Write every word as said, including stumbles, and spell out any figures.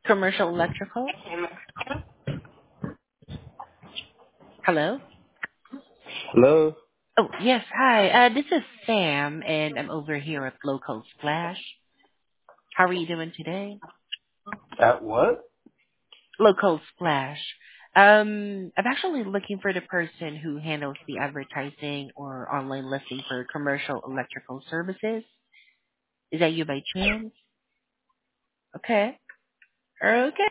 Commercial electrical? Hello? Hello? Oh, yes. Hi. Uh, this is Sam, and I'm over here at Local Splash. How are you doing today? At what? Local Splash. Um, I'm actually looking for the person who handles the advertising or online listing for commercial electrical services. Is that you by chance? Okay. Okay.